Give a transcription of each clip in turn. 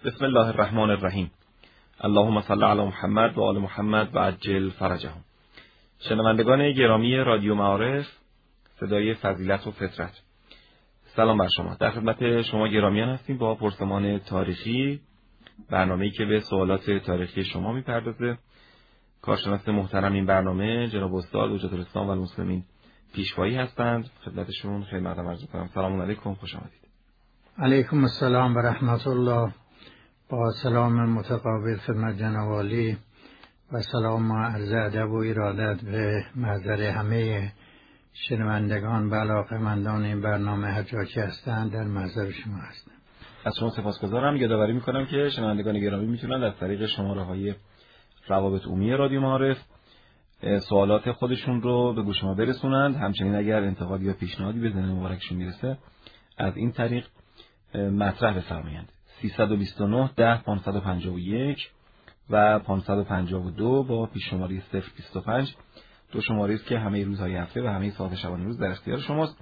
بسم الله الرحمن الرحیم. اللهم صل علی محمد و آل محمد و عجل فرجهم. شنوندگان گرامی رادیو معارف، صدای فضیلت و فطرت، سلام بر شما. در خدمت شما گرامیان هستیم با پرسمان تاریخی، برنامه‌ای که به سوالات تاریخی شما میپردازه. کارشناس محترم این برنامه جناب استاد حجت الاسلام و المسلمین پیشوایی هستند. خدمتشون خیلی مقدم عرض می‌کنم. سلام علیکم، خوش آمدید. علیکم السلام و رحمت الله. با سلام متقابل خدمت جناب عالی و سلام و عرض ادب و ارادت به محضر همه شنوندگان و علاقه‌مندان این برنامه هر جا که هستند در محضر شما هستم. از شما سپاسگزارم. یادآوری می‌کنم که شنوندگان گرامی میتونن از طریق شماره‌های روابط عمومی رادیو معارف سوالات خودشون رو به گوش ما برسونند. همچنین اگر انتقاد یا پیشنهادی به ذهن مبارکشون میرسه از این طریق مطرح بفرمایند. 329 10 551 و 552 با پیش شماره 025 دو شماره است که همه روزهای هفته و همه ساعت شبانه روز در اختیار شماست.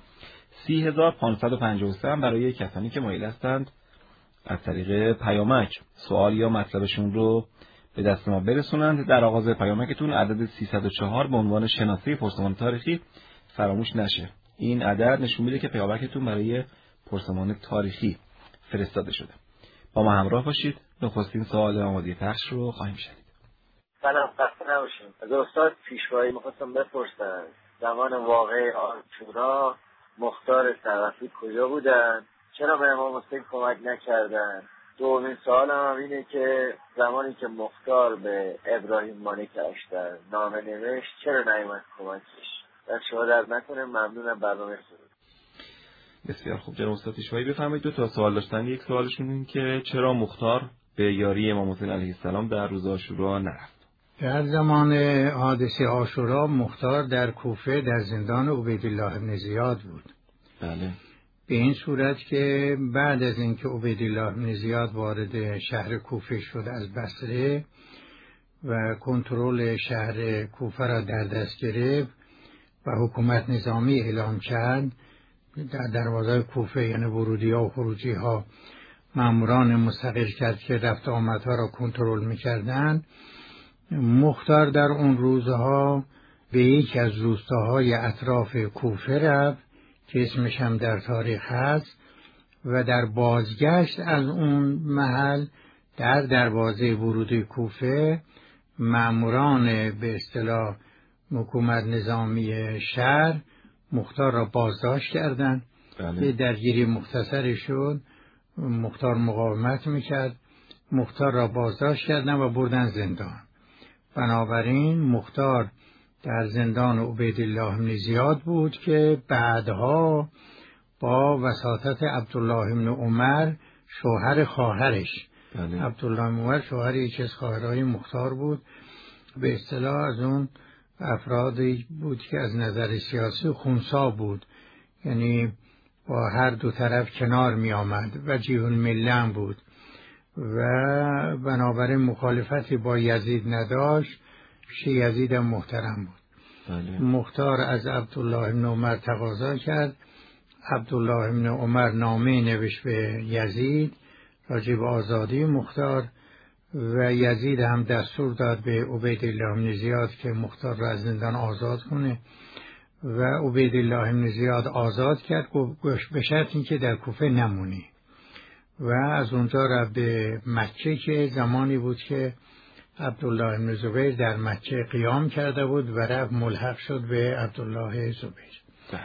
30553 برای کسانی که مایل هستند از طریق پیامک سوال یا مطلبشون رو به دست ما برسونند. در آغاز پیامکتون عدد 304 به عنوان شناسه پرسمان تاریخی فراموش نشه. این عدد نشون میده که پیامکتون برای پرسمان تاریخی فرستاده شده. با ما همراه باشید. نخستین سوال آماده پخش رو خواهیم شنید. سلام، خسته نباشید. از استاد پیشوایی می‌خواستم بپرسم زمان واقع عاشورا مختار ثقفی کجا بودن؟ چرا به امام حسین کمک نکردن؟ دومین سوالم هم اینه که زمانی که مختار به ابراهیم مالک اشتر نامه نوشت چرا نیامد کمکش؟ در شما درد نکنه. ممنونم. برنامه خوب. بسیار خوب جناب استاد پیشوایی، بفرمایید. دو تا سوال داشتن. یک سوالشون این که چرا مختار به یاری امام حسین علیه السلام در روز عاشورا نرفت؟ در زمان حادثه عاشورا مختار در کوفه در زندان عبیدالله بن زیاد بود. بله. به این صورت که بعد از اینکه عبیدالله بن زیاد وارد شهر کوفه شد از بصره و کنترل شهر کوفه را در دست گرفت و حکومت نظامی اعلام کرد، در دروازه کوفه یعنی ورودی‌ها و خروجی‌ها ماموران مستقل کرد که رفت آمدها را کنترل می‌کردند. مختار در اون روزها به یکی از روستاهای اطراف کوفه رفت که اسمش هم در تاریخ هست و در بازگشت از اون محل در دروازه ورودی کوفه ماموران به اصطلاح حکومت نظامی شهر مختار را بازداشت کردند. بله. یه درگیری مختصری شد. مختار مقاومت میکرد. مختار را بازداشت کردند و بردن زندان. بنابراین مختار در زندان عبیدالله بن زیاد بود که بعدها با وساطت عبدالله بن عمر شوهر خواهرش، بله. عبدالله بن عمر شوهر یکی از خواهرای مختار بود، به اصطلاح از اون افرادی بود که از نظر سیاسی خنثی بود، یعنی با هر دو طرف کنار می آمد و وجیه المله بود و بنابراین مخالفتی با یزید نداشت. یزید هم محترم بود. بله. مختار از عبدالله بن عمر تقاضا کرد. عبدالله بن عمر نامه نوشت به یزید راجع به آزادی مختار و یزید هم دستور داد به عبیدالله بن زیاد که مختار را از زندان آزاد کنه و عبیدالله بن زیاد آزاد کرد به شرط اینکه در کوفه نمونی و از اونجا رفت به مکه که زمانی بود که عبدالله بن زبیر در مکه قیام کرده بود و رفت ملحق شد به عبدالله زبیر.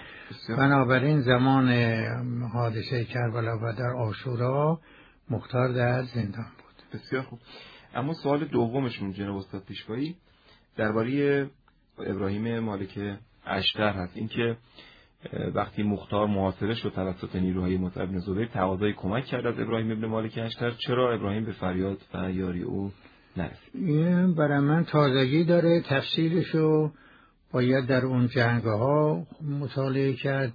بنابراین زمان حادثه کربلا و در عاشورا مختار در زندان بود. بسیار خوب. اما سوال دومشون جناب استاد پیشوایی درباره ابراهیم مالک اشتر هست. این که وقتی مختار محاصره شد توسط نیروهای مصعب بن زبیر تقاضای کمک کرد از ابراهیم ابن مالک اشتر، چرا ابراهیم به فریاد و یاری او نرسید؟ این برای من تازگی داره. تفصیلشو باید در اون جنگ‌ها مطالعه کرد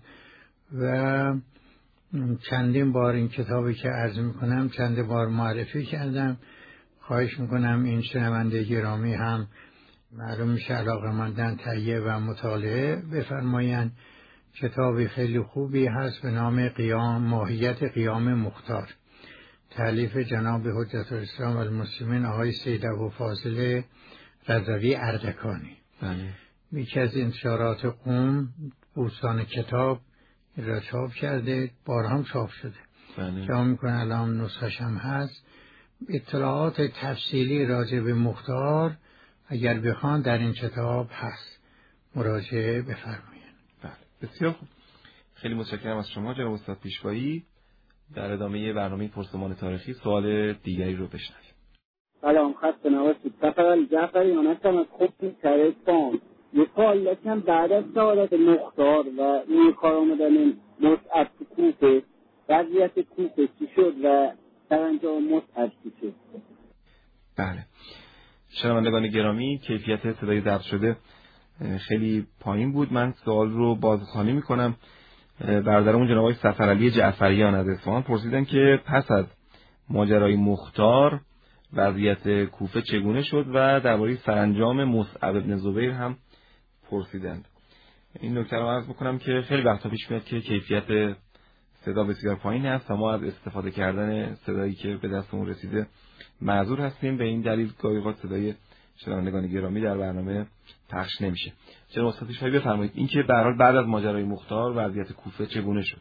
و چندین بار این کتابی که عرض میکنم چند بار معرفی کردم. خواهش میکنم این شنونده گرامی هم معلوم میشه علاقه‌مندن تهیه و مطالعه بفرمایند. کتابی خیلی خوبی هست به نام ماهیت قیام مختار، تألیف جناب حجت الاسلام والمسلمین آقای سید ابوالفاضل رضوی اردکانی. یکی از انتشارات قم بوستان کتاب را چاپ کرده، بارها هم چاپ شده. جا میکنه الان نسخش هم هست. اطلاعات تفصیلی راجع به مختار اگر بخوان در این کتاب هست، مراجعه بفرمایید. بسیار خوب، خیلی متشکرم از شما جناب استاد پیشوایی. در ادامه برنامه پرسمان تاریخی سوال دیگری رو بشنویم. سلام، خسته نباشید. سفر جعفری هستم از خود ترکان. یه سوال داشتم بعد از شهادت مختار و نیکار آمدن مصعب تو کوفه، وضعیت کوفه چی شد و سرانجام مصعب چی شد؟ بله، شنوندگان گرامی، کیفیت صدای ضبط شده خیلی پایین بود. من سوال رو بازخوانی میکنم. برادرمون جناب آقای سفرعلی جعفریان از اصفهان پرسیدن که پس از ماجرای مختار وضعیت کوفه چگونه شد و درباره سرانجام مصعب بن زبیر هم پرسیدند. این نکته رو عرض میکنم که خیلی وقتا پیش میاد که کیفیت صدا بسیار پایین است و ما از استفاده کردن صدایی که به دستمون رسیده معذور هستیم. به این دلیل گاهی اوقات صدای شنوندگان گرامی در برنامه پخش نمیشه. جناب استاد پیشوایی بفرمایید این که به هر حال بعد از ماجرای مختار وضعیت کوفه چگونه شد؟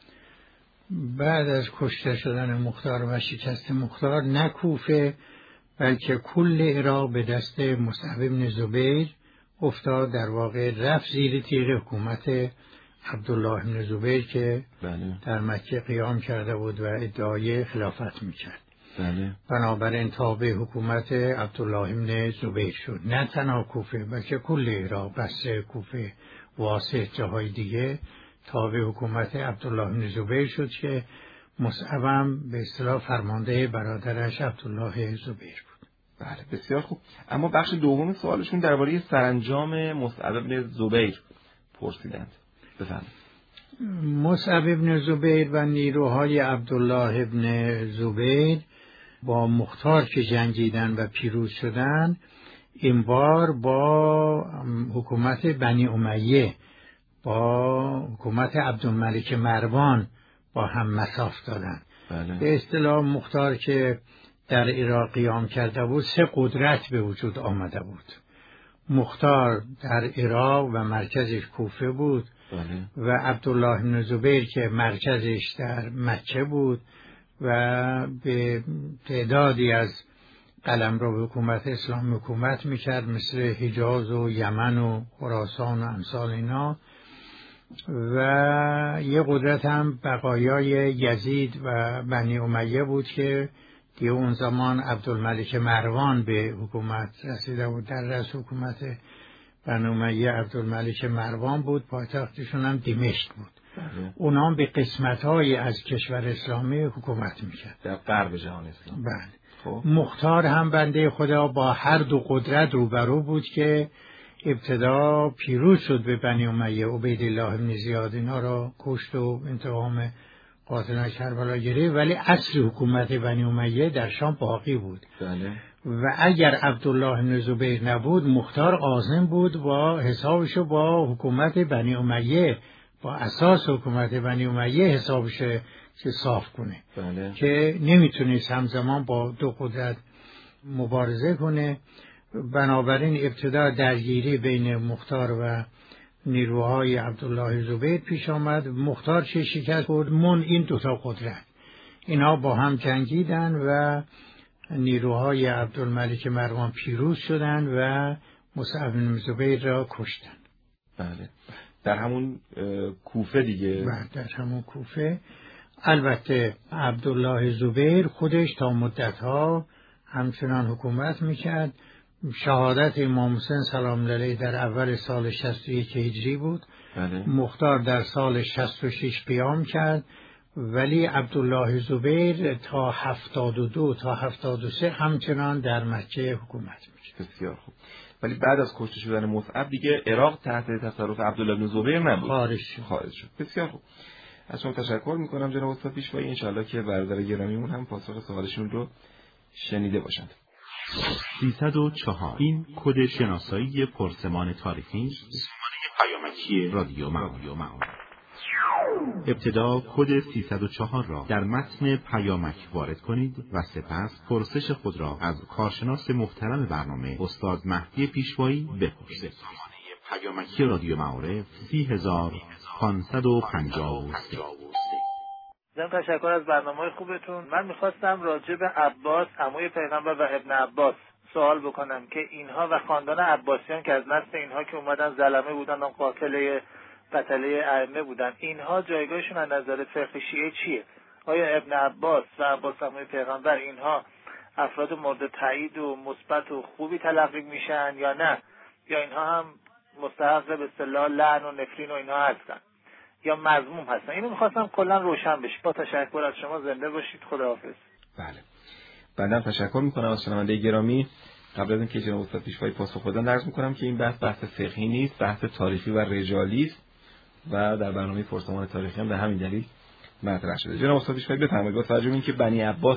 بعد از کشته شدن مختار و شکست مختار، نه کوفه بلکه کل عراق به دست مصعب بن زبیر افتاد. در واقع رفت زیر تیغ حکومت عبدالله بن زبیر که در مکه قیام کرده بود و ادعای خلافت میکرد. بنابراین تابع حکومت عبدالله بن زبیر شد. نه تنها کوفه بلکه کل عراق، بصره، کوفه، واسط، جاهای دیگه تابع حکومت عبدالله بن زبیر شد که مصعب هم به اصطلاح فرمانده برادرش عبدالله زبیر بود. بله، بسیار خوب. اما بخش دوم سوالشون درباره سرانجام مصعب بن زبیر پرسیدند. بفرمایید. مصعب بن زبیر و نیروهای عبدالله بن زبیر با مختار که جنگیدن و پیروز شدن، این بار با حکومت بنی امیه، با حکومت عبدالملک مروان با هم مساف دادن. به اصطلاح مختار که در عراق قیام کرده بود، سه قدرت به وجود آمده بود. مختار در عراق و مرکزش کوفه بود و عبدالله بن زبیر که مرکزش در مکه بود و به تعدادی از قلمرو حکومت اسلام حکومت میکرد، مثل حجاز و یمن و خراسان و امثال اینا. و یه قدرت هم بقایای یزید و بنی امیه بود که دیگه اون زمان عبدالملک مروان به حکومت رسیده بود. در رأس حکومت بنی امیه عبدالملک مروان بود، پایتختشون هم دمشق بود. اونا هم به قسمت‌های از کشور اسلامی حکومت میکرد در غرب جهان اسلام. بله. مختار هم بنده خدا با هر دو قدرت روبرو بود که ابتدا پیروز شد به بنی امیه، عبیدالله بن زیاد اینا را کشت و انتقام قاتلان کربلا گرفت، ولی اصل حکومت بنی امیه در شام باقی بود. و اگر عبدالله بن زبیر نبود، مختار عازم بود با حسابشو با حکومت بنی امیه، با اساس حکومت بنی امیه حسابش که صاف کنه. که نمیتونست همزمان با دو قدرت مبارزه کنه. بنابراین ابتدا درگیری بین مختار و نیروهای عبدالله زبیر پیش آمد. مختار چه شکست خورد؟ این دوتا قدرت اینا با هم جنگیدن و نیروهای عبدالملک مروان پیروز شدند و مصعب بن زبیر را کشتن. بله، در همون کوفه دیگه. بله، در همون کوفه. البته عبدالله زبیر خودش تا مدتها همچنان حکومت میکرد. شهادت امام حسین سلام علیه در اول سال 61 هجری بود. مختار در سال 66 قیام کرد، ولی عبدالله زبیر تا 72 تا 73 همچنان در مکه حکومت میکرد. بسیار خوب. ولی بعد از کشته شدن مصعب دیگه عراق تحت تصرف عبدالله بن زبیر نبود، خارج شد. بسیار خوب. از شما تشکر میکنم جناب استاد پیشوایی. انشالله که برادر گرامیمون هم پاسخ سوالشون رو شنیده باشند. 304 این کد شناسایی پرسمان تاریخی، پیامکی رادیو معارف. ابتدا کد 304 را در متن پیامک وارد کنید و سپس پرسش خود را از کارشناس محترم برنامه استاد مهدی پیشوایی بپرسید. سامانه پیامکی رادیو معارف 30553. ضمن تشکر از برنامه خوبتون. من میخواستم راجع به عباس عموی پیغمبر و ابن عباس سوال بکنم که اینها و خاندان عباسیان که از نسل اینها که اومدن زلمه بودن و قتله ائمه بودن، اینها جایگاهشون از نظر فقه شیعه چیه؟ آیا ابن عباس و عباس عموی پیغمبر اینها افراد مورد تایید و مثبت و خوبی تلقی میشن یا نه؟ یا اینها هم مستحق به اصطلاح لعن و نفرین و اینها هستن یا مذموم هستن؟ اینو میخواستم کلا روشن بشه. با تشکر از شما، زنده باشید. خداحافظ. بله، بنده تشکر میکنم از شنونده گرامی. قبل از اینکه جناب استاد پیشوایی پاسخ بدن عرض میکنم که این بحث فقهی نیست، بحث تاریخی و رجالی است و در برنامه پرسمان تاریخی هم به همین دلیل مطرح شده. جناب استاد پیشوایی بفرمایید. با توجه به اینکه بنی عباس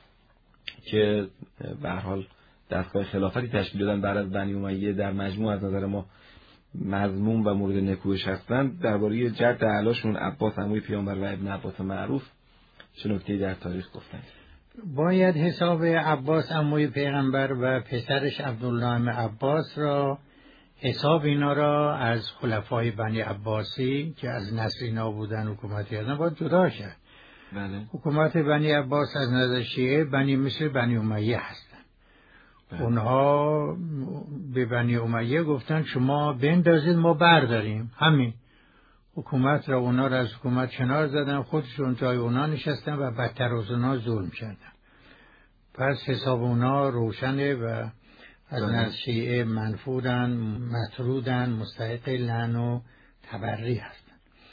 که به هر حال دستگاه خلافتی تشکیل دادن بعد از بنی امیه در مجموع از نظر ما مذموم و مورد نکوهش هستند، درباره جد اعلاشون عباس عموی پیامبر و ابن عباس معروف چه نکته‌ای در تاریخ گفتند؟ باید حساب عباس عموی پیغمبر و پسرش عبدالله ابن عباس را، حساب اینا را از خلفای بنی عباسی که از نسل اینا بودن حکومت کردن باید جدا کرد. بله. حکومت بنی عباس از نظر شیعه مثل بنی امیه هستن. بله. اونها به بنی امیه گفتن شما بندازید ما برداریم، همین. حکومت را اونا را از حکومت کنار زدن، خودشون جای اونا نشستن و بدتر از اونا ظلم کردن. پس حساب اونا روشنه و از نزد شیعه منفورن، مطرودن، مستحق لعن و تبری هستن.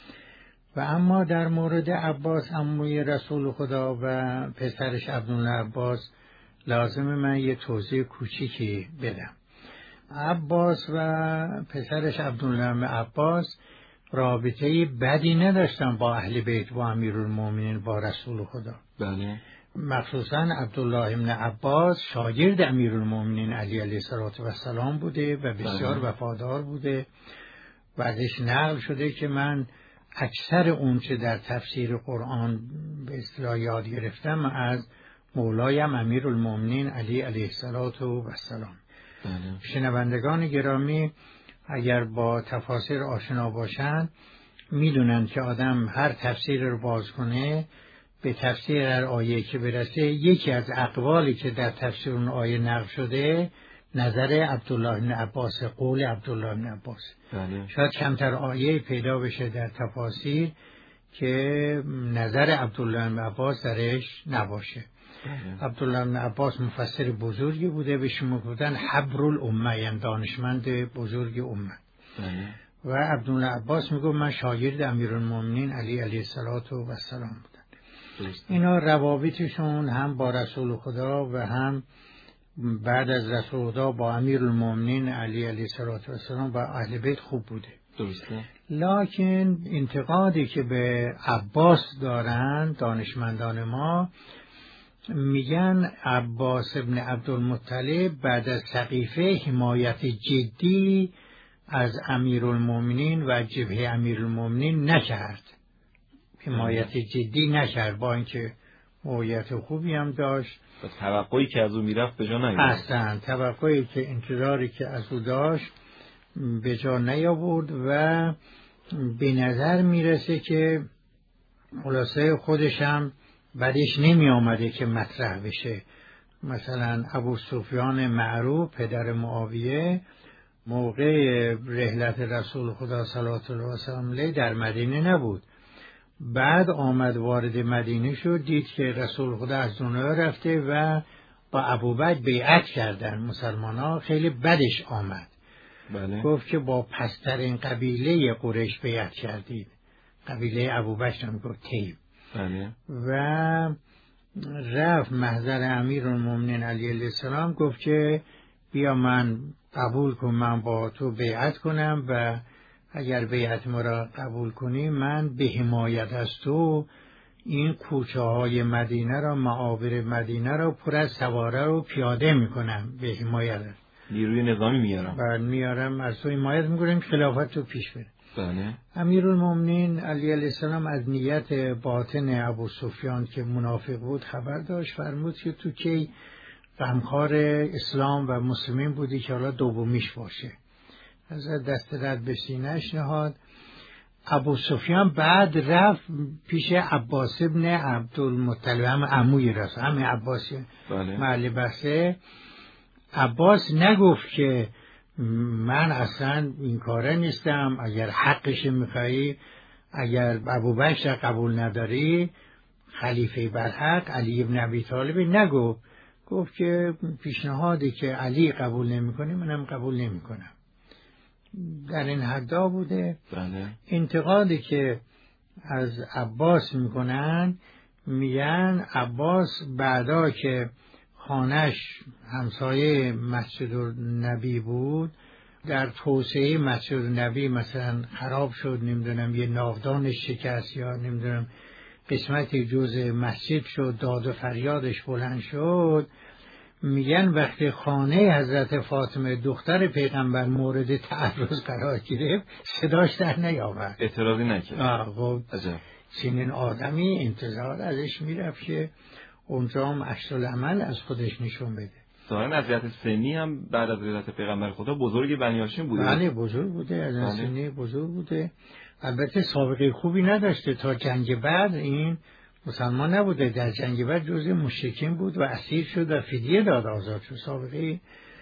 و اما در مورد عباس عموی رسول خدا و پسرش عبدالله عباس لازم من یه توضیح کوچیکی بدم. عباس و پسرش عبدالله عباس رابطه بدی نداشتن با اهل بیت، با امیرالمومنین، با رسول خدا. بله. مخصوصا عبدالله ابن عباس شاگرد امیرالمومنین علی علیه السلام بوده و بسیار وفادار بوده. بعدش نقل شده که من اکثر اون چه در تفسیر قرآن به اصطلاح یاد گرفتم از مولایم امیرالمومنین علی علیه السلام. شنوندگان گرامی اگر با تفاسیر آشنا باشند میدونن که آدم هر تفسیر رو باز کنه به تفسیر هر آیه که برسه، یکی از اقوالی که در تفسیر اون آیه نقل شده نظر عبدالله بن عباس، قول عبدالله بن عباس. شاید کمتر آیه پیدا بشه در تفاسیر که نظر عبدالله بن عباس درش نباشه. عبدالله بن عباس مفسر بزرگی بوده، بهش میگفتن حبر الامه، یعنی دانشمند بزرگ امه. و عبدالله عباس میگه من شاگرد امیرالمومنین علی علیه السلام بودن. اینا روابطشون هم با رسول خدا و هم بعد از رسول خدا با امیرالمومنین علی علیه السلام و اهل بیت خوب بوده. درسته. لکن انتقادی که به عباس دارن دانشمندان ما، میگن عباس ابن عبدالمطلب بعد از سقیفه حمایت جدی از امیرالمومنین و جبهه امیرالمومنین نکرد. حمایت جدی نکرد، با اینکه موقعیت خوبی هم داشت. توقعی که از او میرفت به جا نیاورد. اصلا توقعی که انتظاری که از او داشت به جا نیاورد و به نظر میرسه که خلاصه خودش هم بعدش نمی آمده که مطرح بشه. مثلا ابو سفیان معروف پدر معاویه موقع رحلت رسول خدا صلی الله علیه و سلم در مدینه نبود. بعد آمد وارد مدینه شد، دید که رسول خدا از دنیا رفته و با ابوبکر بیعت کردن مسلمان‌ها. خیلی بدش آمد. بله. گفت که با پسترین قبیله قریش بیعت کردید. قبیله ابوبکر هم گفت طیب. بله. و رفت محضر امیرالمومنین علی علیه السلام، گفت که بیا من قبول کن، من با تو بیعت کنم و اگر بیعت ما را قبول کنی من به حمایت از تو این کوچه های مدینه را، معابر مدینه را پر از سواره رو پیاده میکنم، به حمایت نیروی نظامی میارم. میارم از تو حمایت میکنم خلافت تو پیش بره. بله. امیرالمومنین علی علیه السلام از نیت باطن ابو سفیان که منافق بود خبر داشت، فرمود که تو کی غمخوار اسلام و مسلمین بودی که حالا دومیش باشه. از دست رد به سینه‌اش نهاد. ابو سفیان بعد رفت پیش عباس ابن عبدالمطلب، هم عموی راست، همه عباسی محل بحثه. عباس نگفت که من اصلا این کاره نیستم، اگر حقش میخوایی، اگر ابوبکر قبول نداری خلیفه برحق علی ابن ابی طالب، نگفت. گفت که پیشنهادی که علی قبول نمیکنه منم قبول نمیکنم. در این حدا بوده. بله. انتقادی که از عباس میکنن، میگن عباس بعدا که خانش همسایه مسجد النبی بود، در توسعه مسجد النبی مثلا خراب شد، نمیدونم یه ناودانش شکست یا نمیدونم قسمتی جزء مسجد شد، داد و فریادش بلند شد. میگن وقتی خانه حضرت فاطمه دختر پیغمبر مورد تعرض قرار گرفت صداش در نیامد، اعتراضی نکرد. خب چنین آدمی انتظار ازش میرفت که اونجا هم عکس‌العمل از خودش نشون بده. ظاهرا اذیت سنی هم بعد از ولادت پیغمبر خدا بزرگ بنی هاشم بوده. بله بزرگ بوده، از سنی بزرگ بوده. البته سابقه خوبی نداشته. تا جنگ بعد این مسلمان نبوده، در جنگ بعد جزء مشرکین بود و اسیر شد و فدیه داد، آزاد شد سابقه.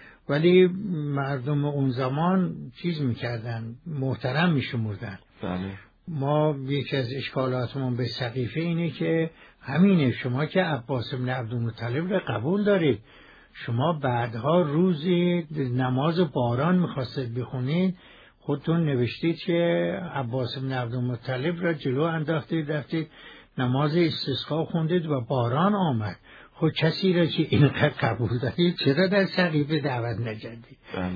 ولی مردم اون زمان چیز میکردن، محترم میشمردن. بله. ما یکی از اشکالاتمون به سقیفه اینه که همینه، شما که عباس بن عبدالمطلب رو قبول دارید، شما بعدها روزی نماز باران میخواستید بخونید، خودتون نوشتید که عباس بن عبدالمطلب را جلو انداختید، رفتید نماز استسقا خوندید و باران آمد. خب کسی را که اینقدر قبول دارید چرا در سقیفه دعوت نکردید؟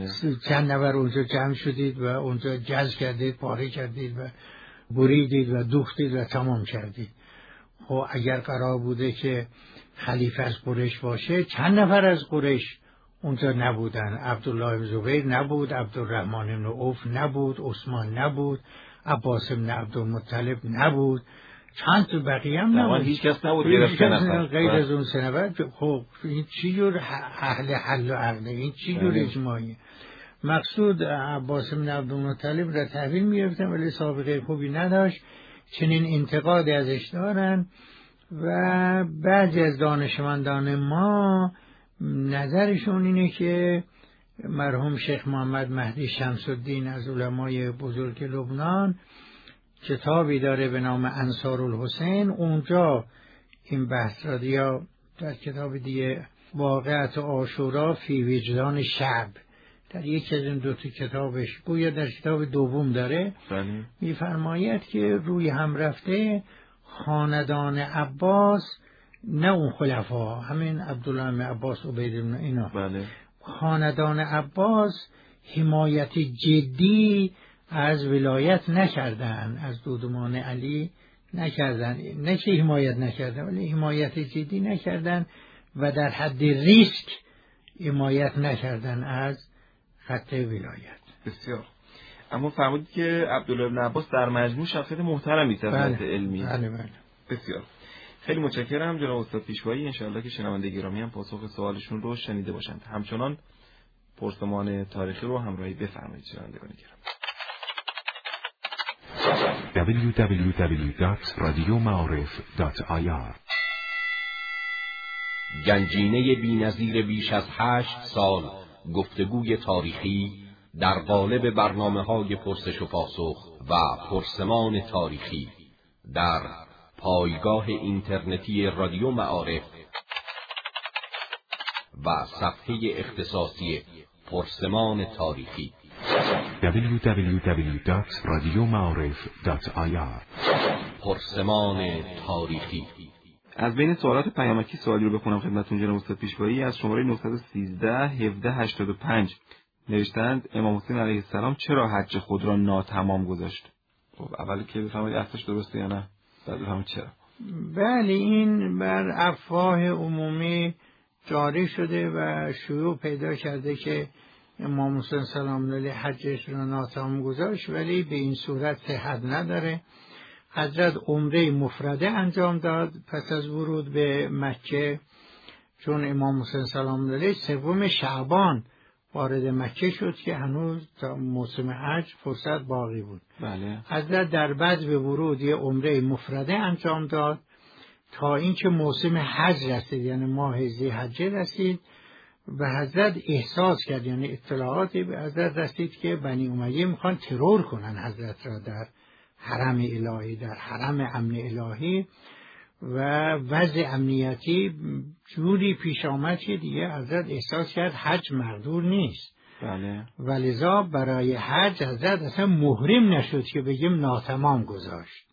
چند نفر اونجا جمع شدید و اونجا جذب کردید، پاره کردید و بریدید و دوختید و تمام کردید. خب اگر قرار بوده که خلیفه از قریش باشه، چند نفر از قریش اونجا نبودن؟ عبدالله بن زبیر نبود، عبدالرحمن بن عوف نبود، عثمان نبود، عباس بن عبدالمطلب نبود، چند تا بقیه هم نبود. هیچ کس نبود غیر از اون سه نفر. خب این چی جور اهل حل و عقله؟ این چی جور اجماعیه؟ مقصود عباس بن عبدالمطلب را تحویل می‌گرفتن ولی سابقه خوبی نداشت. چنین انتقادی ازش دارن و بعضی از دانشمندان ما نظرشون اینه که مرحوم شیخ محمد مهدی شمس الدین از علمای بزرگ لبنان کتابی داره به نام انصار الحسین، اونجا این بحث را یا در کتاب دیگه واقعات عاشورا فی وجدان شعب، در یکی از این دو تا کتابش، گویا در کتاب دوم داره، میفرماید که روی هم رفته خاندان عباس، نه اون خلفا، همین عبدالله بن عباس، عبید بن اینا، خاندان عباس حمایت جدی از ولایت نکردن، از دودمان علی نکردن، نه که حمایت نکردن ولی حمایت جدی نکردن و در حد ریسک حمایت نکردن از خط ولایت. بسیار. اما فرمودید که عبدالله بن عباس در مجموع شخصیت محترمی است از علمی. بله بله. بسیار. خیلی متشکرم جناب استاد پیشوایی. انشاءالله که شنونده گرامی هم پاسخ سوالشون رو شنیده باشند. همچنان پرسمان تاریخی رو همراهی بفرمایید شنوندگان گرامی. www.radiomaarif.ir گنجینه بی‌نظیر بیش از 8 سال گفتگوی تاریخی در قالب برنامه‌های پرسش و پاسخ و پرسمان تاریخی در پایگاه اینترنتی رادیو معارف و صفحه اختصاصی پرسمان تاریخی www.radiomaarif.ir پرسمان تاریخی. از بین سوالات پیامکی سوالی رو بخونم خدمتتون جناب استاد پیشوایی. از شماره 913 1785 نوشتند امام حسین علیه السلام چرا حج خود را ناتمام گذاشت؟ خب اولی که بفهمید اصلش درسته یا نه، بعد بفهمید چرا. بله، این بر افواه عمومی جاری شده و شیوع پیدا کرده که امام حسین سلام علیه حجش رو ناتمام گذاشت، ولی به این صورت صحت نداره. حضرت عمره مفرده انجام داد پس از ورود به مکه، چون امام حسین سلام علیه 3 شعبان وارد مکه شد که هنوز تا موسم حج فرصت باقی بود. بله. حضرت در بعد به ورود یه عمره مفرده انجام داد تا اینکه موسم حج رسید، یعنی ماه ذی‌حجه رسید و حضرت احساس کرد، یعنی اطلاعاتی به حضرت رسید که بنی امیه میخوان ترور کنن حضرت را در حرم الهی، در حرم امن الهی، و وضع امنیتی جوری پیش آمد که دیگه حضرت احساس کرد حج مقدور نیست. بله. ولذا برای حج حضرت اصلا محرم نشد که بگیم ناتمام گذاشت،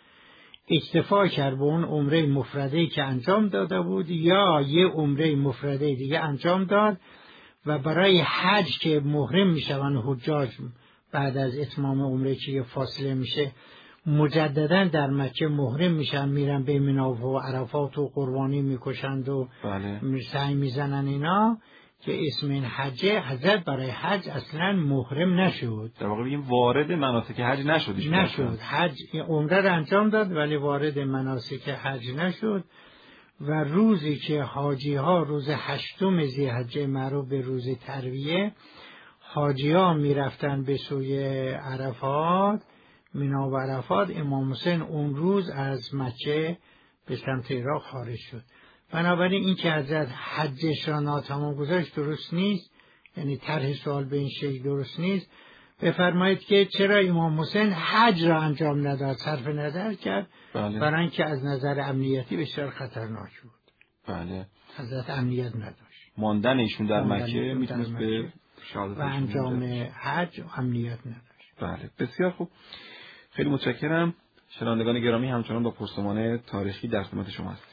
اکتفا کرد به اون عمره مفرده‌ای که انجام داده بود یا یه عمره مفرده دیگه انجام داد و برای حج که محرم میشون حجاج بعد از اتمام عمره که یه فاصله میشه مجددا در مکه محرم میشن، میرن به مینا و عرفات و قربانی میکشند و سعی میزنن اینا که اسم این حجه. حضرت برای حج اصلا محرم نشد، در واقع بگیم وارد مناسک حج نشد. حج عمره رو انجام داد ولی وارد مناسک حج نشد. و روزی که حاجی ها روز 8 ذی‌حجه معروف به روز ترویه، حاجی ها میرفتن به سوی عرفات، مینا و عرفات، امام حسین اون روز از مکه به سمت عراق خارج شد. بنابراین این که حضرت حجش را ناتمام گذاشت درست نیست، یعنی طرح سوال به این شکل درست نیست. بفرمایید که چرا امام حسین حج را انجام نداد، صرف نظر کرد. بله. برای اینکه از نظر امنیتی بسیار خطرناک بود. بله. حضرت امنیت نداشت، ماندن ایشون در مکه میتونست به شهادت و انجام حج امنیت نداشت. بله، بسیار خوب، خیلی متشکرم. شنوندگان گرامی، همچنان با پرسمان تاریخی در خدمت شما هستیم.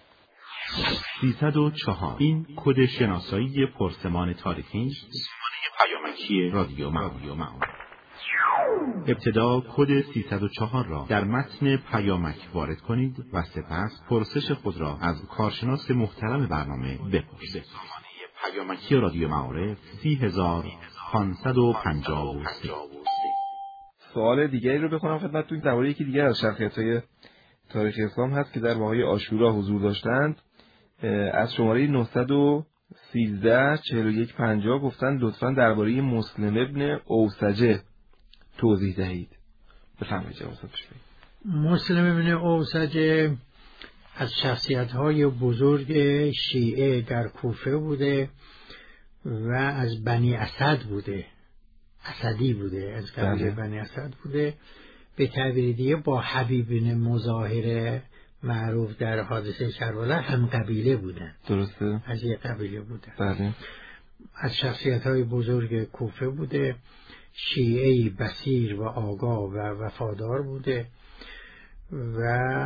304 این کد شناسایی پرسمان تاریخی است. پیامکی رادیو معارف. ابتدا کد 304 را در متن پیامک وارد کنید و سپس پرسش خود را از کارشناس محترم برنامه بپرسید. پیامکی رادیو معارف 30553. سوال دیگری رو بخونم خدمتتون درباره یکی دیگر از شخصیت‌های تاریخ اسلام هست که در واقعه عاشورا حضور داشتند. از شماره 913 4150 گفتن لطفاً درباره مسلم ابن اوسجه توضیح دهید. بفرمایید جواب بدید. مسلم ابن اوسجه از شخصیت‌های بزرگ شیعه در کوفه بوده و از بنی اسد بوده، اسدی بوده، از قبیله بنی اسد بوده. به تعبیر دیگه با حبیب بن مظاهره معروف در حادثه کربلا هم قبیله بودن. درسته؟ از یک قبیله بودن. بله. از شخصیت‌های بزرگ کوفه بوده، شیعه‌ای بصیر و آگاه و وفادار بوده و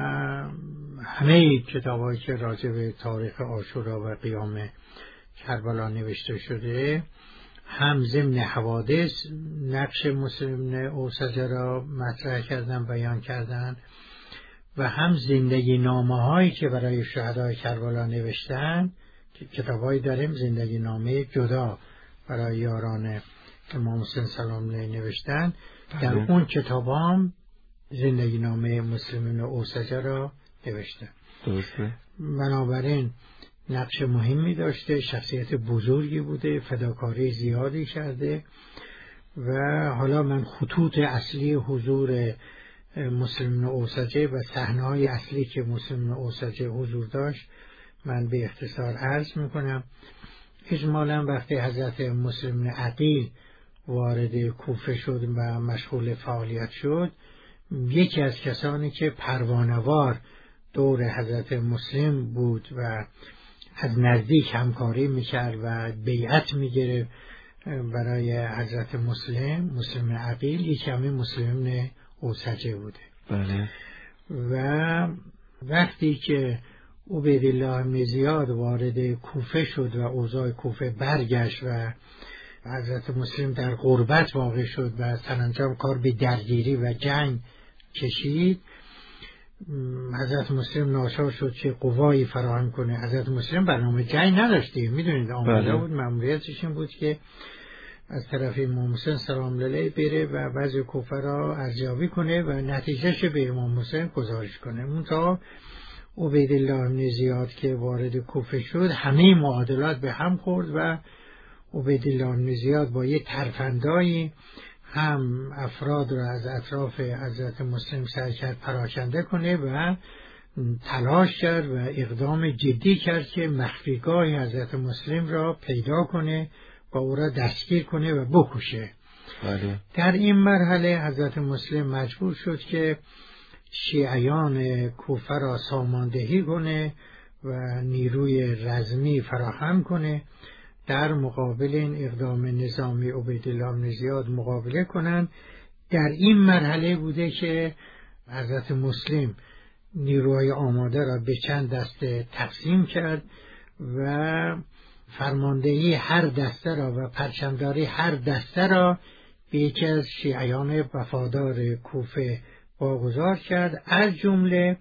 همه کتاب‌هایی که راجع به تاریخ عاشورا و قیام کربلا نوشته شده هم ضمن حوادث نقش مسلم ابن اوسجه را مطرح کردن، بیان کردن، و هم زندگی نامه هایی که برای شهدای کربلا نوشتن. کتابایی داریم زندگی نامه جدا برای یاران امام حسین سلام علیه نوشتن. در اون کتاب هم زندگی نامه مسلم ابن اوسجه را نوشتن. درسته. بنابراین نقش مهمی داشته، شخصیت بزرگی بوده، فداکاری زیادی کرده. و حالا من خطوط اصلی حضور مسلم ابن اوسجه و صحنه‌های اصلی که مسلم ابن اوسجه حضور داشت من به اختصار عرض میکنم. اجمالا وقتی حضرت مسلم بن عقیل وارد کوفه شد و مشغول فعالیت شد، یکی از کسانی که پروانه‌وار دور حضرت مسلم بود و از نزدیک همکاری میکرد و بیعت میگرفت برای حضرت مسلم بن عقیل، یکی همین مسلم بن اوسجه بوده. بله. و وقتی که عبیدالله بن زیاد وارد کوفه شد و اوضاع کوفه برگشت و حضرت مسلم در غربت واقع شد و سرانجام کار به درگیری و جنگ کشید، حضرت مسلم ناچار شد که قوایی فراهم کنه. حضرت مسلم برنامه جنگ نداشته، میدونید آماده بود، مأموریتش این بود که از طرف امام حسین سلام علیه بره و بعضی کوفه را ارزیابی کنه و نتیجهش به امام حسین گزارش کنه. اون تا عبیدالله بن زیاد که وارد کوفه شد همه معادلات به هم خورد و عبیدالله بن زیاد با یه ترفندایی هم افراد را از اطراف حضرت مسلم سعی کرد پراکنده کنه و تلاش کرد و اقدام جدی کرد که مخفیگاه حضرت مسلم را پیدا کنه و او را دستگیر کنه و بکشه. در این مرحله حضرت مسلم مجبور شد که شیعیان کوفه را ساماندهی کنه و نیروی رزمی فراهم کنه در مقابل این اقدام نظامی عبیدالله بن زیاد مقابله کنند. در این مرحله بوده که حضرت مسلم نیروهای آماده را به چند دسته تقسیم کرد و فرماندهی هر دسته را و پرچمداری هر دسته را به یکی از شیعیان وفادار کوفه واگذار کرد، از جمله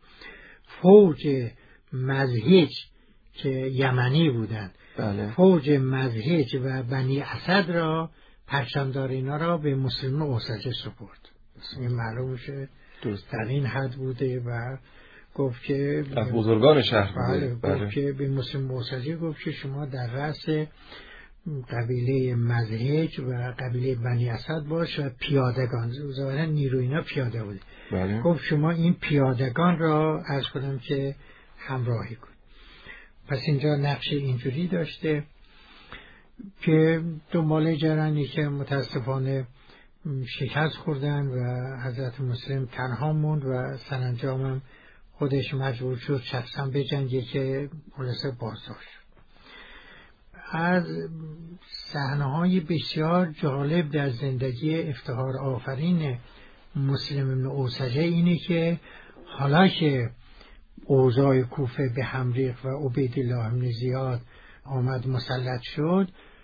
فوج مزهج که یمنی بودند. فوج مزهج و بنی اسد را پرچمدار اینا را به مسلم اوسجه سپرد. این معلوم میشه در این حد بوده و گفت که از بزرگان شهر بوده. گفت که به مسلم اوسجه گفت که شما در رأس قبیله مزهج و قبیله بنی اسد باش و پیادگان، ظاهرا نیروی اینا پیاده بوده. گفت شما این پیادگان را عرض کنم که همراهی کن. پس اینجا نقش اینجوری داشته که دنباله جرانی که متاسفانه شکست خوردن و حضرت مسلم تنها موند و سرانجام خودش مجبور شد شخصا بجنگه که خلاصه بازداشت. از صحنه‌های بسیار جالب در زندگی افتخار آفرین مسلم بن اوسجه اینه که حالا که اوضاع کوفه به هم ریخت و عبیدالله بن زیاد آمد مسلط شد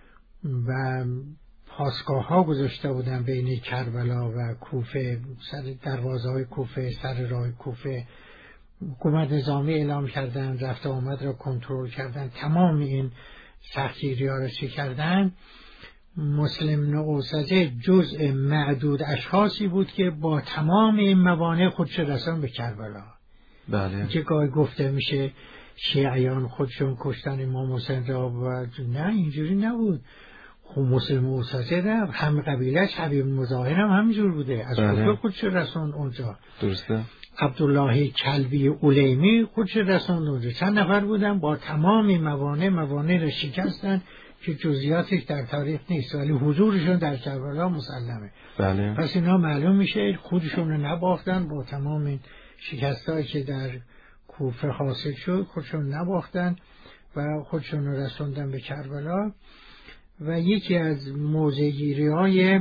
و پاسگاه ها گذاشته بودن بین کربلا و کوفه، سر دروازه های کوفه، سر راه کوفه حکومت نظامی اعلام کردن، رفت آمد را کنترل کردن، تمام این سختگیری ها را چه کردن. مسلم بن اوسجه جزء معدود اشخاصی بود که با تمام این موانع خودش رسان به کربلا. که گاهی گفته میشه شیعیان خودشون کشتن امام حسین را و نه، اینجوری نبود. خب مسلم اوسجه رفت، هم قبیلش حبیب مظاهر هم همینجور بوده، از کوفه خودش رساند اونجا. درسته. عبدالله کلبی علیمی خودش رساند اونجا. چند نفر بودن با تمام موانع را شکستن که جزئیاتش در تاریخ نیست ولی حضورشون در کربلا مسلمه. پس اینا معلوم میشه خودشون رو نباختن، با تمام این شکستایی که در کوفه حاصل شد خودشون نباختن و خودشون رو رسوندن به کربلا. و یکی از موضع‌گیری‌های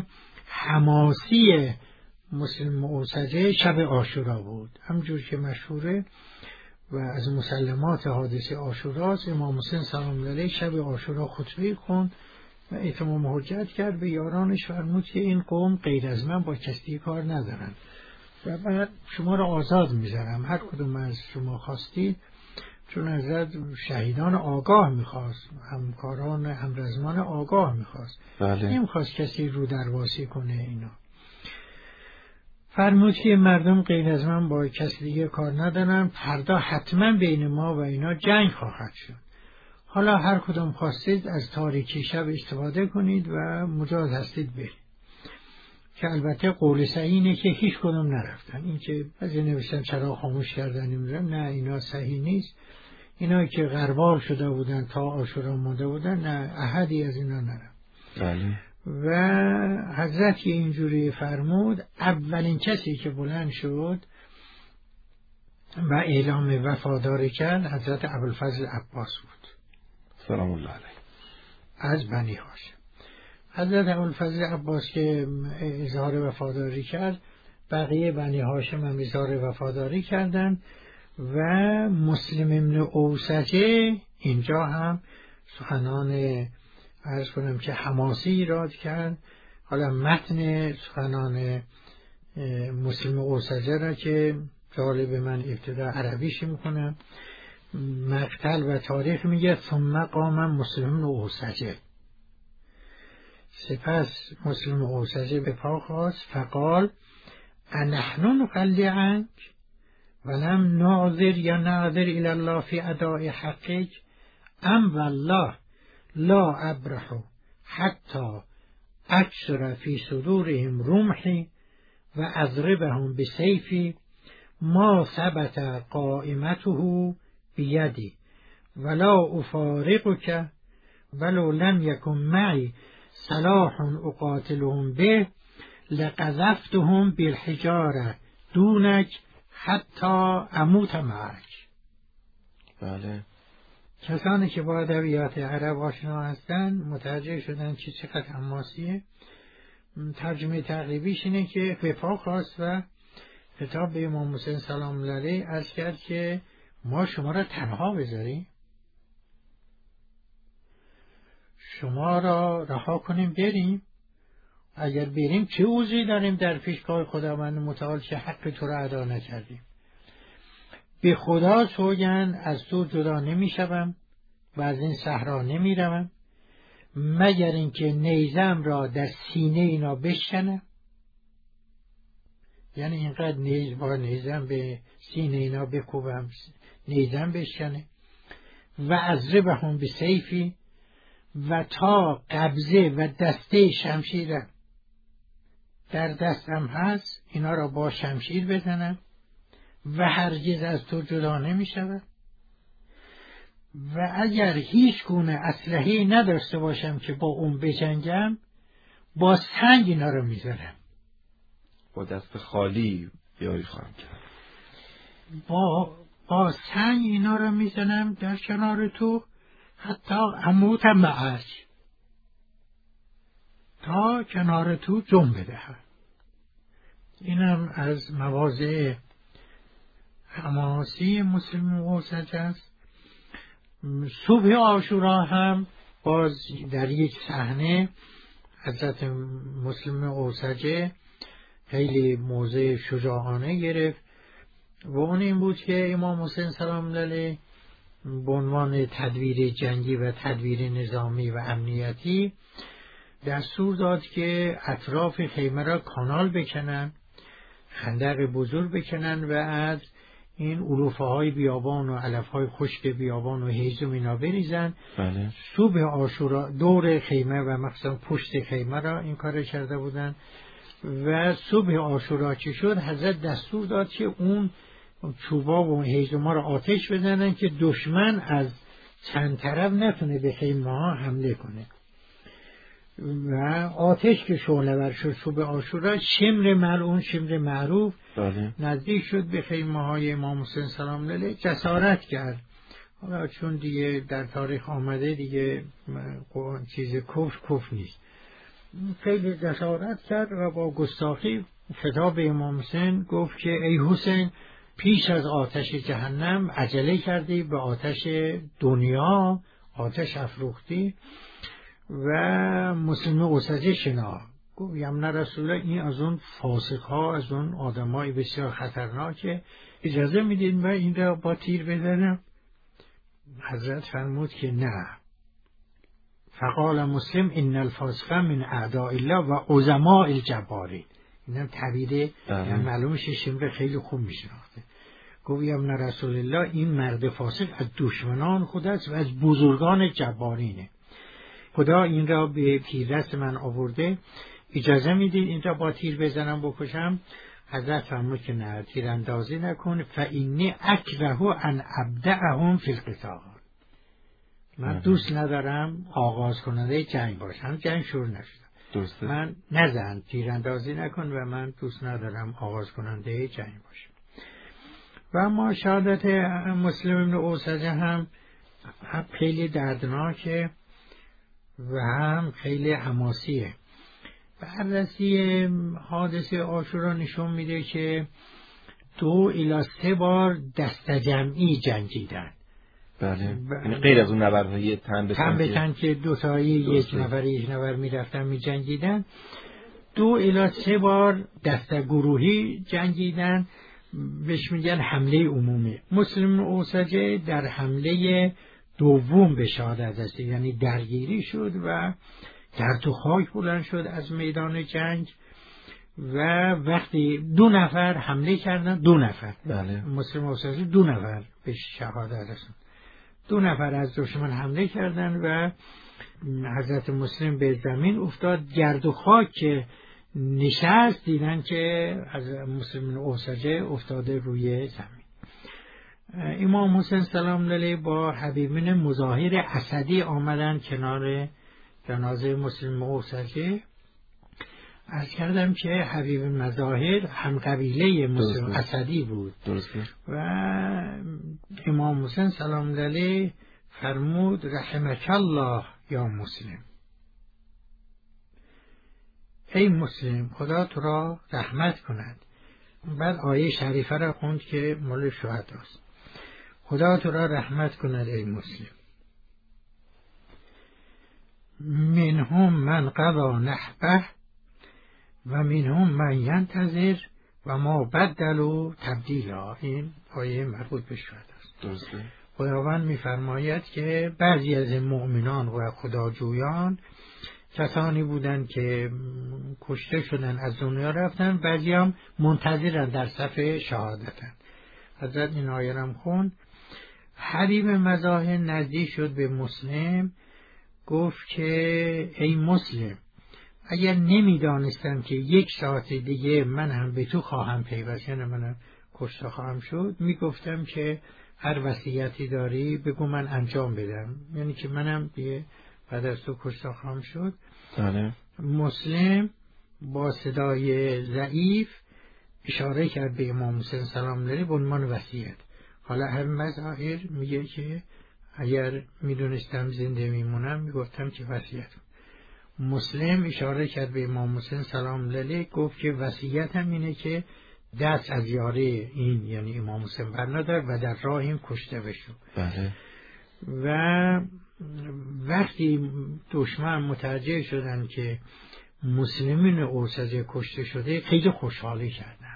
حماسی مسلم اوسجه شب عاشورا بود، همجور که مشهوره و از مسلمات حادثه عاشوراست. امام حسین سلام علیه شب عاشورا خطبه خوند و اتمام حجت کرد، به یارانش فرمود که این قوم غیر از من با کسی کار ندارن و من شما را آزاد میذارم، هر کدوم از شما خواستید، چون حضرت شهیدان آگاه میخواست، همکاران همرزمان آگاه میخواست، نمیخواست کسی رو درواسی کنه. اینا فرمود که مردم غیر از من با کسی دیگه کار ندارن، فردا حتما بین ما و اینا جنگ خواهد شد. حالا هر کدوم خواستید از تاریکی شب استفاده کنید و مجاز هستید برید. که البته قول صحیح اینه که هیچ کدوم نرفتن. این که بعضی نوشتن چرا خاموش کردن نمیدونم، نه اینا صحیح نیست. اینا که غربال شده بودن تا عاشورا مانده بودن، نه احدی از اینا نرفت. و حضرت که اینجوری فرمود، اولین کسی که بلند شد و اعلام وفاداری کرد حضرت ابوالفضل عباس بود سلام الله علیه از بنی هاشم. حضرت ابوالفضل عباس که اظهار وفاداری کرد، بقیه بنی هاشم هم اظهار وفاداری کردند و مسلم بن اوسجه اینجا هم سخنان عرض کنم که حماسی ایراد کرد. حالا متن سخنان مسلم اوسجه را که جالب من ابتدا عربیش میکنم، مقتل و تاریخ میگه ثم قام مسلم اوسجه، سپس مسلم اوسجه به پا خواست فقال انحن نخلی عنک ولم نعذر یا نعذر الی الله فی اداء حقک ام والله لا ابرح حتی اکثر فی صدورهم رمحی و اضربهم بسیفی ما ثبت قائمته بیدی ولا افارقک ولو لم یکن معی سلاح اقاتلهم به لقذفتهم بالحجاره دونک حتی اموت معک. بله. کسانی که با ادبیات عرب آشنا هستند متوجه شدن که چقدر حماسیه. ترجمه تقریبیش اینه که وفا خواست و خطاب به امام حسین سلام الله علیه عرض کرد که ما شما را تنها بذاریم، شما را رها کنیم بریم، اگر بریم چه عذری داریم در پیشگاه خداوند متعال که حق تو را ادا نکردیم؟ به خدا سوگند از تو جدا نمی شوم و از این صحرا نمی روم مگر اینکه نیزم را در سینه اینا بشکنم، یعنی اینقدر نیزم به سینه اینا بکوبم نیزم بشکنه و اضربهم بسیفی و تا قبضه و دسته شمشیرم در دستم هست اینا را با شمشیر بزنم و هرگز از تو جدا نمی شود و اگر هیچ گونه اسلحه‌ای نداشته باشم که با اون بجنگم با سنگ اینا را میزنم، با دست خالی یاری خواهم کرد، با سنگ اینا را میزنم در کنار تو حتی اموت معک، تا کنار تو جون بدهم. اینم از مواضع حماسی مسلم اوسج است. صبح عاشورا هم باز در یک صحنه حضرت مسلم اوسجه خیلی موضع شجاعانه گرفت و اون این بود که امام حسین سلام الله علیه به عنوان تدبیر جنگی و تدبیر نظامی و امنیتی دستور داد که اطراف خیمه را کانال بکنن، خندق بزرگ بکنن و از این علوفه های بیابان و علف های خشک بیابان و هیزم اینا بریزن. بله. صبح عاشورا دور خیمه و مخصوصا پشت خیمه را این کار کرده بودن و صبح عاشورا چه شد حضرت دستور داد که اون چوبا و هیزم ها را آتش بزنن که دشمن از چند طرف نتونه به خیمه ها حمله کنه و آتش که شعله ور شد صبح عاشورا شمر ملعون شمر معروف نزدیک شد به خیمه های امام حسین سلام الله علیه، جسارت کرد. حالا چون دیگه در تاریخ آمده دیگه چیز کفر نیست، خیلی جسارت کرد و با گستاخی خطاب به امام حسین گفت که ای حسین پیش از آتش جهنم عجله کردی به آتش دنیا، آتش افروختی و مسلم اوسجه شنا. گفت یمن رسول الله این از اون فاسق ها، از اون آدمای بسیار خطرناکه، اجازه میدین من این را با تیر بزنم؟ حضرت فرمود که نه. فقال مسلم ان الفاسق من اعداء الله و عظماء الجبارین. اینم تعبیره معلومش شمر خیلی خوب میشناخته. گفت یمن رسول الله این مرد فاسق از دشمنان خود است و از بزرگان جبارینه، خدا این را به تیررس من آورده، اجازه میدید این را با تیر بزنم بکشم؟ حضرت فرمود که نه، تیر اندازی نکن، فإنی اکره ان ابدأهم فی القتال. من دوست ندارم آغاز کننده جنگ باشم، جنگ شروع نشد، من نزن، تیر اندازی نکن و من دوست ندارم آغاز کننده جنگ باشم. و ما شهادت مسلم ابن اوسجه هم خیلی دردناکه و هم خیلی حماسیه. بررسی حادثه عاشورا نشون میده که 2 الی 3 بار دست جمعی جنگیدن. بله. یعنی غیر از اون نبردهای تن به تن که 2 تایی یک نفر میرفتن میجنگیدن، 2 الی 3 بار دست گروهی جنگیدن، بهش میگن حمله عمومی. مسلم اوسجه در حمله دوم به شهادت رسید، یعنی درگیری شد و گرد و خاک بلند شد از میدان جنگ و وقتی 2 نفر حمله کردن، 2 نفر بله. مسلم اوساجی 2 نفر به شهادت رسوند. 2 نفر از دشمن حمله کردن و حضرت مسلم به زمین افتاد. گرد و خاک که نشست دیدن که از مسلم اوساجی افتاده روی زمین. امام حسین سلام علیه با حبیبین مظاهر اسدی آمدن کنار جنازه مسلم اوساجی. عرض کردم که حبیب مظاهر هم قبیله مسلم اسدی بود. درسته. و امام حسین سلام علیه فرمود رحمک الله یا مسلم، ای مسلم خدا تو را رحمت کند. بعد آیه شریفه را خوند که مال شهداست. خدا تو را رحمت کند ای مسلم. منهم من قضا نحبه و منهم من ینتظر و ما بدلوا تبدیلا. این آیه مربوط به شهداست. درسته. خداوند می‌فرماید که بعضی از مؤمنان و خداجویان کسانی بودند که کشته شدن از دنیا رفتن، بعضی هم منتظرن در صف شهادتن. حضرت این آیه را خوند. حبیب مظاهر نزدیک شد به مسلم، گفت که ای مسلم، اگر نمیدانستم که 1 ساعت دیگه من هم به تو خواهم پیوست، یعنی منم کشته خواهم شد، میگفتم که هر وصیتی داری بگو من انجام بدم، یعنی که منم بعد از تو کشته خواهم شد. مسلم با صدای ضعیف اشاره کرد به امام حسین سلام علیه به عنوان وصیت. حالا هر مظاهر میگه که اگر میدونستم زنده میمونم میگفتم که وصیت. مسلم اشاره کرد به امام حسین سلام علیه، گفت که وصیتم اینه که دست از یاره این یعنی امام حسین برندار و در راه این کشته بشو. بله. و وقتی دشمن متوجه شدن که مسلمین اوساجی کشته شده، خیلی خوشحالی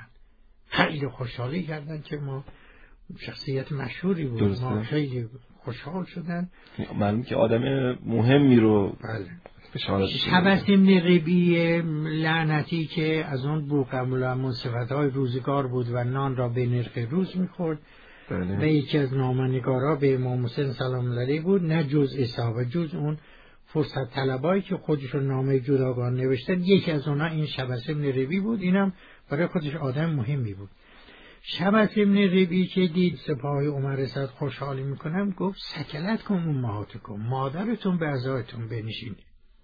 کردن که ما شخصیت مشهوری بود. درسته. ما خیلی خوشحال شدن. معلوم که آدم مهمی رو شبس ابن ربیع لعنتی که از اون بوقمولا منصفتهای روزگار بود و نان را به نرخ روز میخورد. بله. و یکی از نامنگارا به امام حسین سلام علیه بود، نه جز اصحاب، جز اون فرصت طلبایی که خودشون نامه جداگانه نوشتن، یکی از اونا این شبس ابن ربیع بود. اینم برای خودش آدم مهمی بود. شبس ابن ربیع که دید سپاه عمر اسد خوشحالی میکنم، گفت سکلت کن امهاتکم، مادرتون به عزایتون بنشینید،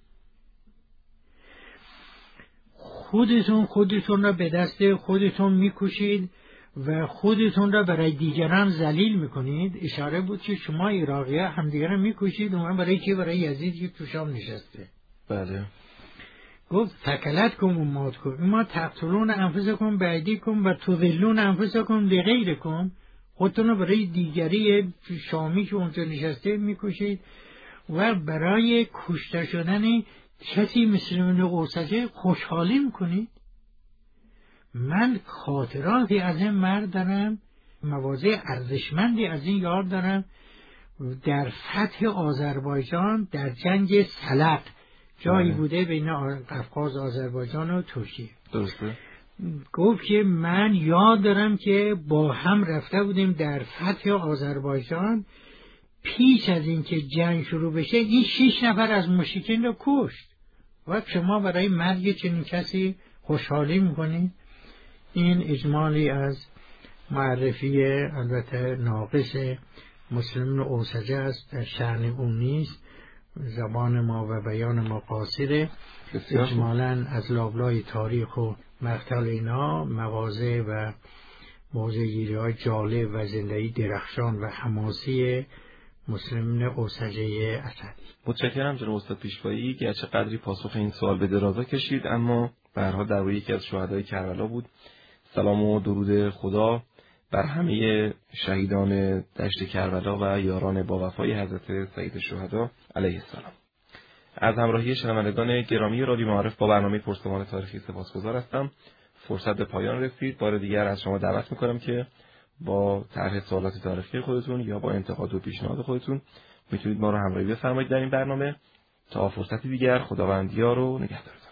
خودتون را به دست خودتون میکشید و خودتون را برای دیگران ذلیل میکنید. اشاره بود که شما عراقی ها همدیگران میکشید و من برای کی؟ برای یزید که تو شام نشسته. بله. گفت تکلت کن و مات کن، اما تقتلون انفسکم بایدیکم و تضلون انفسکم لغیرکم، خودتون را برای دیگری شامی که اونجا نشسته میکشید و برای کشته شدن کسی مثل من اوساجی خوشحالی میکنید. من خاطراتی از این مرد دارم، مواضع ارزشمندی از این یاد دارم. در فتح آذربایجان در جنگ سلق جایی بوده بین قفقاز آذربایجان و ترکیه. درسته. گفت که من یاد دارم که با هم رفته بودیم در فتح آذربایجان. پیش از این که جنگ شروع بشه این 6 نفر از مشرکین رو کشت و شما برای مرگ چنین کسی خوشحالی میکنید. این اجمالی از معرفی البته ناقص مسلمین اوساجی است، در شأن اون نیست. زبان ما و بیان ما قاصره. اجمالاً از لابلای تاریخ و مقتل اینا مواضع و موضع‌گیری های جالب و زندگی درخشان و حماسی مسلمین اوساجی اسدی. متشکرم جناب استاد پیشوایی که چه قدری پاسخ این سوال به درازا کشید، اما به هر حال در یکی از شهدای کربلا بود. سلام و درود خدا بر همه شهیدان دشت کربلا و یاران با وفای حضرت سید الشهدا علیه السلام. از همراهی شنوندگان گرامی رادیو معارف با برنامه پرسمان تاریخی سپاسگزار هستم. فرصت به پایان رسید. بار دیگر از شما دعوت میکنم که با طرح سوالات تاریخی خودتون یا با انتقاد و پیشنهاد خودتون میتونید ما رو همراهی بفرمایید در این برنامه. تا فرصت دیگر خداوند یار و نگهدار.